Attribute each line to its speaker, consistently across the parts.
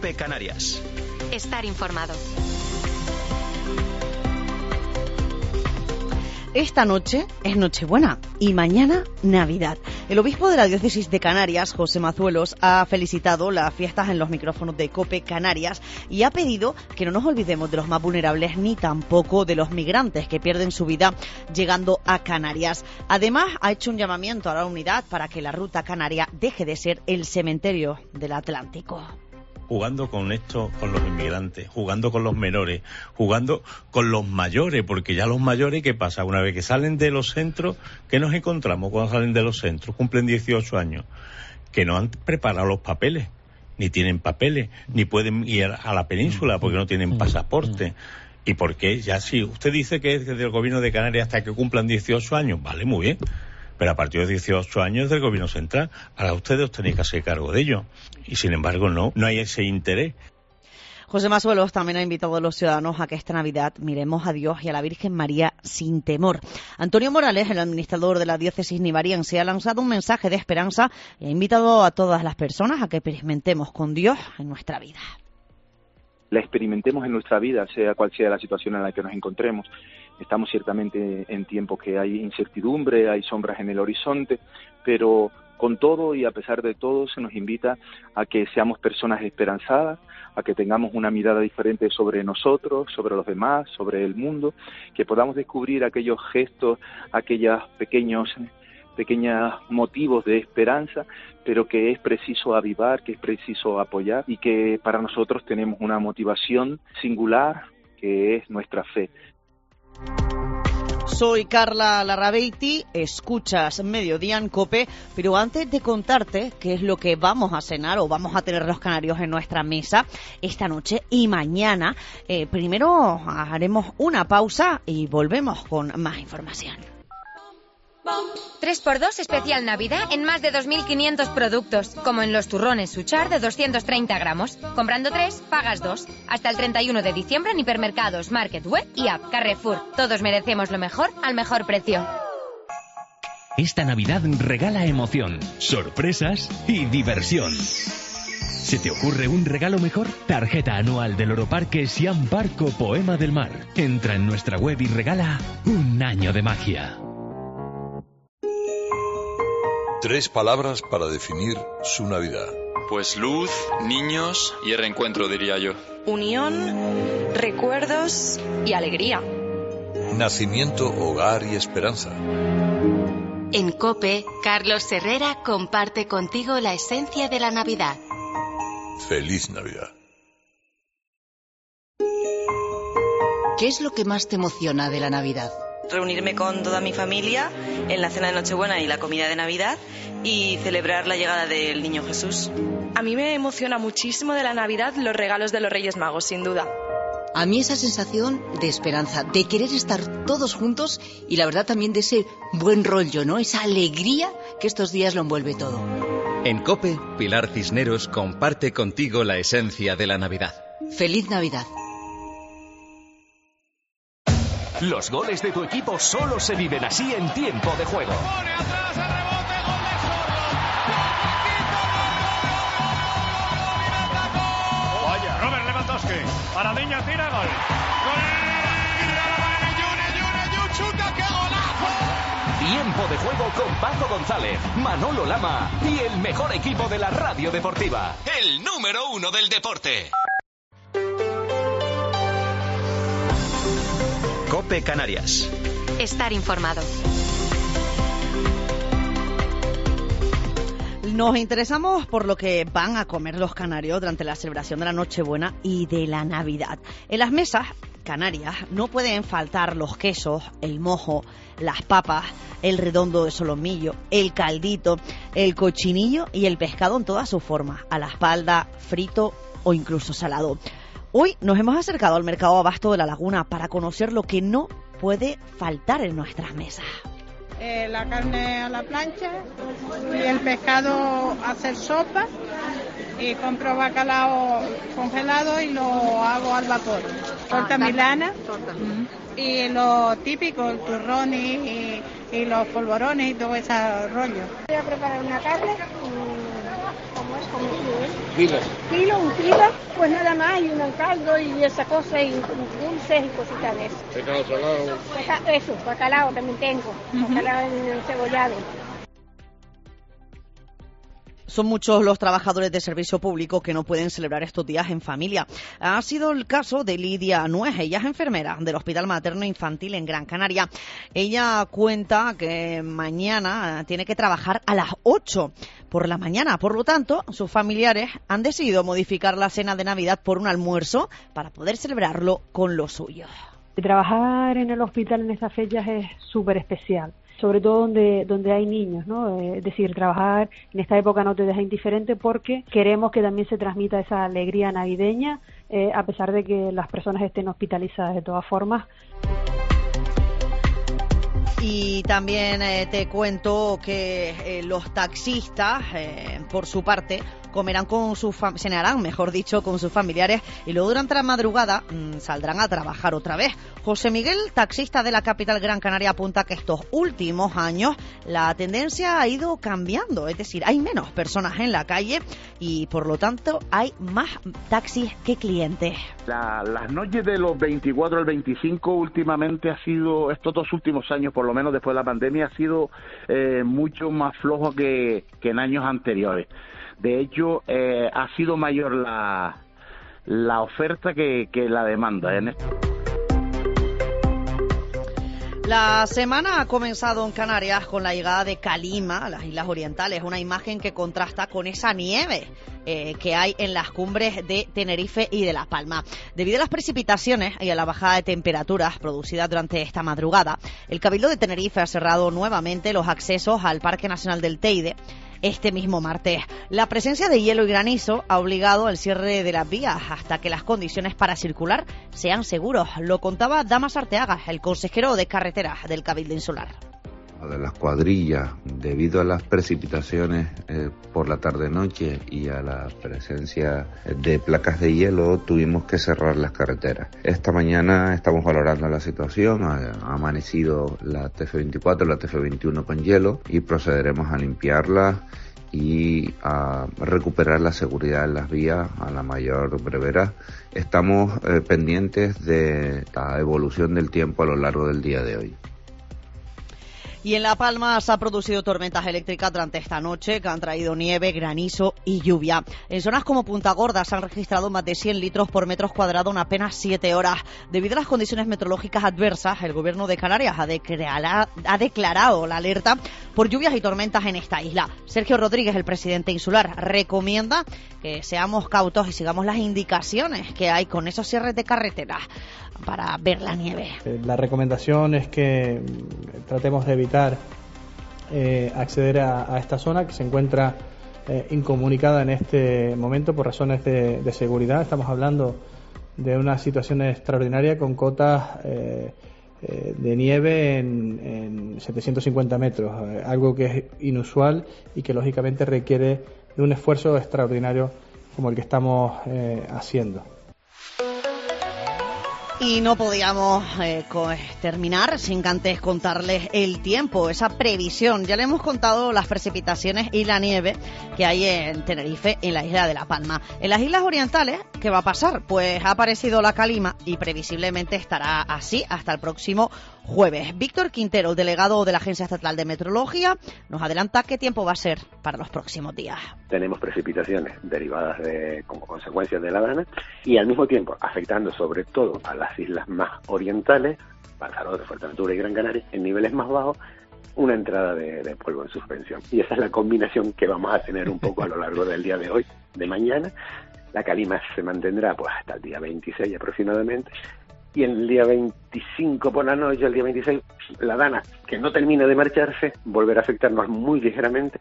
Speaker 1: COPE Canarias.
Speaker 2: Estar informado.
Speaker 3: Esta noche es Nochebuena y mañana Navidad. El obispo de la diócesis de Canarias, José Mazuelos, ha felicitado las fiestas en los micrófonos de COPE Canarias y ha pedido que no nos olvidemos de los más vulnerables ni tampoco de los migrantes que pierden su vida llegando a Canarias. Además, ha hecho un llamamiento a la unidad para que la ruta canaria deje de ser el cementerio del Atlántico.
Speaker 4: Jugando con esto, con los inmigrantes, jugando con los menores, jugando con los mayores, porque ya los mayores, ¿qué pasa? Una vez que salen de los centros, ¿qué nos encontramos cuando salen de los centros? Cumplen 18 años, que no han preparado los papeles, ni tienen papeles, ni pueden ir a la península porque no tienen pasaporte. ¿Y por qué? Ya si usted dice que es desde el gobierno de Canarias hasta que cumplan 18 años, vale, muy bien. Pero a partir de 18 años del gobierno central, ahora ustedes os tenéis que hacer cargo de ello. Y sin embargo no hay ese interés.
Speaker 3: José Mazuelos también ha invitado a los ciudadanos a que esta Navidad miremos a Dios y a la Virgen María sin temor. Antonio Morales, el administrador de la diócesis nivariense, ha lanzado un mensaje de esperanza y ha invitado a todas las personas a que experimentemos con Dios en nuestra vida.
Speaker 5: La experimentemos en nuestra vida, sea cual sea la situación en la que nos encontremos. Estamos ciertamente en tiempos que hay incertidumbre, hay sombras en el horizonte, pero con todo y a pesar de todo se nos invita a que seamos personas esperanzadas, a que tengamos una mirada diferente sobre nosotros, sobre los demás, sobre el mundo, que podamos descubrir aquellos gestos, aquellos pequeños motivos de esperanza, pero que es preciso avivar, que es preciso apoyar y que para nosotros tenemos una motivación singular que es nuestra fe.
Speaker 3: Soy Carla Larrabeiti, escuchas Mediodía en COPE, pero antes de contarte qué es lo que vamos a cenar o vamos a tener los canarios en nuestra mesa esta noche y mañana, primero haremos una pausa y volvemos con más información.
Speaker 6: 3x2 especial Navidad en más de 2.500 productos, como en los turrones Suchar de 230 gramos. Comprando 3, pagas 2. Hasta el 31 de diciembre en hipermercados, Market, Web y App. Carrefour. Todos merecemos lo mejor al mejor precio.
Speaker 7: Esta Navidad regala emoción, sorpresas y diversión. ¿Se te ocurre un regalo mejor? Tarjeta anual del Oroparque Siam Barco Poema del Mar. Entra en nuestra web y regala un año de magia.
Speaker 8: 3 palabras para definir su Navidad.
Speaker 9: Pues luz, niños y el reencuentro, diría yo.
Speaker 10: Unión, recuerdos y alegría.
Speaker 8: Nacimiento, hogar y esperanza.
Speaker 2: En COPE, Carlos Herrera comparte contigo la esencia de la Navidad.
Speaker 8: Feliz Navidad.
Speaker 11: ¿Qué es lo que más te emociona de la Navidad?
Speaker 12: Reunirme con toda mi familia en la cena de Nochebuena y la comida de Navidad y celebrar la llegada del Niño Jesús.
Speaker 10: A mí me emociona muchísimo de la Navidad los regalos de los Reyes Magos, sin duda.
Speaker 11: A mí esa sensación de esperanza, de querer estar todos juntos y la verdad también de ese buen rollo, ¿no? Esa alegría que estos días lo envuelve todo.
Speaker 1: En COPE, Pilar Cisneros comparte contigo la esencia de la Navidad.
Speaker 11: ¡Feliz Navidad!
Speaker 7: Los goles de tu equipo solo se viven así en tiempo de juego.
Speaker 13: Pone atrás el rebote, gol de Sordo. Vaya, Robert Lewandowski. Paradiña tira, gol. Gol. Chuta, qué golazo.
Speaker 7: Tiempo de juego con Paco González, Manolo Lama y el mejor equipo de la radio deportiva.
Speaker 1: El número 1 del deporte.
Speaker 2: COPE Canarias. Estar informado.
Speaker 3: Nos interesamos por lo que van a comer los canarios durante la celebración de la Nochebuena y de la Navidad. En las mesas canarias no pueden faltar los quesos, el mojo, las papas, el redondo de solomillo, el caldito, el cochinillo y el pescado en todas sus formas, a la espalda, frito o incluso salado. Hoy nos hemos acercado al mercado Abasto de la Laguna para conocer lo que no puede faltar en nuestras mesas.
Speaker 14: La carne a la plancha y el pescado a hacer sopa y compro bacalao congelado y lo hago al vapor. Torta milana y lo típico, el turrón y los polvorones y todo ese rollo.
Speaker 15: Voy a preparar una carne ¿cómo es? ¿Cómo es? Un kilo, pues nada más, y un caldo y esa cosa, y dulces y cositas de eso.
Speaker 16: Pescado salado.
Speaker 15: Eso, bacalao también tengo, bacalao encebollado.
Speaker 3: Son muchos los trabajadores de servicio público que no pueden celebrar estos días en familia. Ha sido el caso de Lidia Nuez. Ella es enfermera del Hospital Materno Infantil en Gran Canaria. Ella cuenta que mañana tiene que trabajar a las 8 por la mañana. Por lo tanto, sus familiares han decidido modificar la cena de Navidad por un almuerzo para poder celebrarlo con los suyos.
Speaker 17: Trabajar en el hospital en estas fechas es súper especial, sobre todo donde hay niños, ¿no? Es decir, trabajar en esta época no te deja indiferente porque queremos que también se transmita esa alegría navideña, a pesar de que las personas estén hospitalizadas de todas formas.
Speaker 3: Y también te cuento que los taxistas, por su parte, cenarán, mejor dicho, con sus familiares y luego durante la madrugada saldrán a trabajar otra vez. José Miguel, taxista de la capital Gran Canaria, apunta que estos últimos años la tendencia ha ido cambiando, es decir, hay menos personas en la calle y por lo tanto hay más taxis que clientes.
Speaker 18: Las noches de los 24 al 25 últimamente ha sido, estos 2 últimos años, por lo menos después de la pandemia, ha sido mucho más flojo que en años anteriores. De hecho, ha sido mayor la oferta que la demanda.
Speaker 3: La semana ha comenzado en Canarias con la llegada de Calima a las Islas Orientales, una imagen que contrasta con esa nieve que hay en las cumbres de Tenerife y de La Palma. Debido a las precipitaciones y a la bajada de temperaturas producidas durante esta madrugada, el Cabildo de Tenerife ha cerrado nuevamente los accesos al Parque Nacional del Teide este mismo martes. La presencia de hielo y granizo ha obligado al cierre de las vías hasta que las condiciones para circular sean seguros. Lo contaba Damas Arteaga, el consejero de carreteras del Cabildo Insular.
Speaker 19: De las cuadrillas, debido a las precipitaciones por la tarde-noche y a la presencia de placas de hielo, tuvimos que cerrar las carreteras. Esta mañana estamos valorando la situación, ha amanecido la TF24, la TF21 con hielo y procederemos a limpiarlas y a recuperar la seguridad en las vías a la mayor brevedad. Estamos pendientes de la evolución del tiempo a lo largo del día de hoy.
Speaker 3: Y en La Palma se han producido tormentas eléctricas durante esta noche que han traído nieve, granizo y lluvia. En zonas como Punta Gorda se han registrado más de 100 litros por metro cuadrado en apenas 7 horas. Debido a las condiciones meteorológicas adversas, el gobierno de Canarias ha declarado la alerta por lluvias y tormentas en esta isla. Sergio Rodríguez, el presidente insular, recomienda que seamos cautos y sigamos las indicaciones que hay con esos cierres de carreteras para ver la nieve.
Speaker 20: La recomendación es que tratemos de evitar acceder a esta zona que se encuentra incomunicada en este momento por razones de seguridad. Estamos hablando de una situación extraordinaria con cotas de nieve en 750 metros, algo que es inusual y que lógicamente requiere de un esfuerzo extraordinario como el que estamos haciendo.
Speaker 3: Y no podíamos terminar sin antes contarles el tiempo, esa previsión. Ya le hemos contado las precipitaciones y la nieve que hay en Tenerife, en la isla de La Palma. En las Islas Orientales, ¿qué va a pasar? Pues ha aparecido la calima y previsiblemente estará así hasta el próximo jueves. Víctor Quintero, el delegado de la Agencia Estatal de Meteorología, nos adelanta qué tiempo va a ser para los próximos días.
Speaker 21: Tenemos precipitaciones derivadas como consecuencia de la dana y al mismo tiempo afectando sobre todo a las islas más orientales, Lanzarote, Fuerteventura y Gran Canaria, en niveles más bajos, una entrada de polvo en suspensión. Y esa es la combinación que vamos a tener un poco a lo largo del día de hoy, de mañana. La calima se mantendrá pues hasta el día 26 aproximadamente. Y el día 25 por la noche, el día 26, la dana, que no termina de marcharse, volverá a afectarnos muy ligeramente.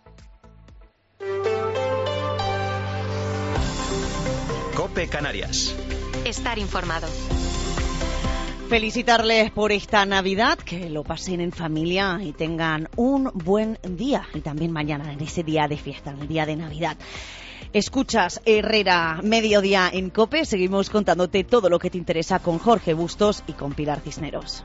Speaker 1: COPE Canarias.
Speaker 2: Estar informado.
Speaker 3: Felicitarles por esta Navidad, que lo pasen en familia y tengan un buen día. Y también mañana, en ese día de fiesta, en el día de Navidad. Escuchas Herrera Mediodía en COPE. Seguimos contándote todo lo que te interesa con Jorge Bustos y con Pilar Cisneros.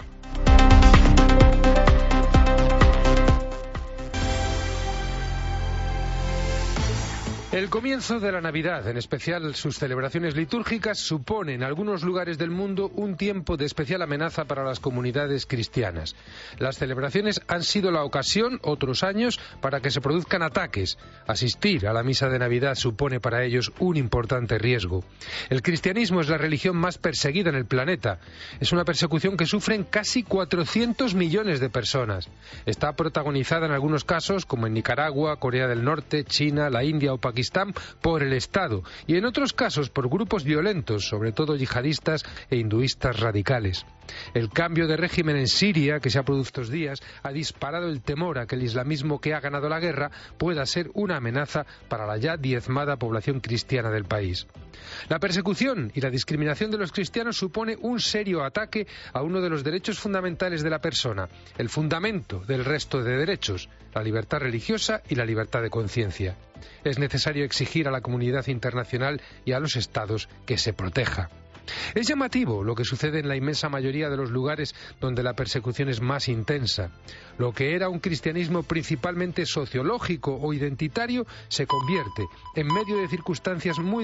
Speaker 4: El comienzo de la Navidad, en especial sus celebraciones litúrgicas, supone en algunos lugares del mundo un tiempo de especial amenaza para las comunidades cristianas. Las celebraciones han sido la ocasión, otros años, para que se produzcan ataques. Asistir a la misa de Navidad supone para ellos un importante riesgo. El cristianismo es la religión más perseguida en el planeta. Es una persecución que sufren casi 400 millones de personas. Está protagonizada en algunos casos, como en Nicaragua, Corea del Norte, China, la India o Pakistán, por el Estado, y en otros casos por grupos violentos, sobre todo yihadistas e hinduistas radicales. El cambio de régimen en Siria, que se ha producido estos días, ha disparado el temor a que el islamismo que ha ganado la guerra pueda ser una amenaza para la ya diezmada población cristiana del país. La persecución y la discriminación de los cristianos supone un serio ataque a uno de los derechos fundamentales de la persona, el fundamento del resto de derechos, la libertad religiosa y la libertad de conciencia. Es necesario exigir a la comunidad internacional y a los Estados que se proteja. Es llamativo lo que sucede en la inmensa mayoría de los lugares donde la persecución es más intensa. Lo que era un cristianismo principalmente sociológico o identitario se convierte, en medio de circunstancias muy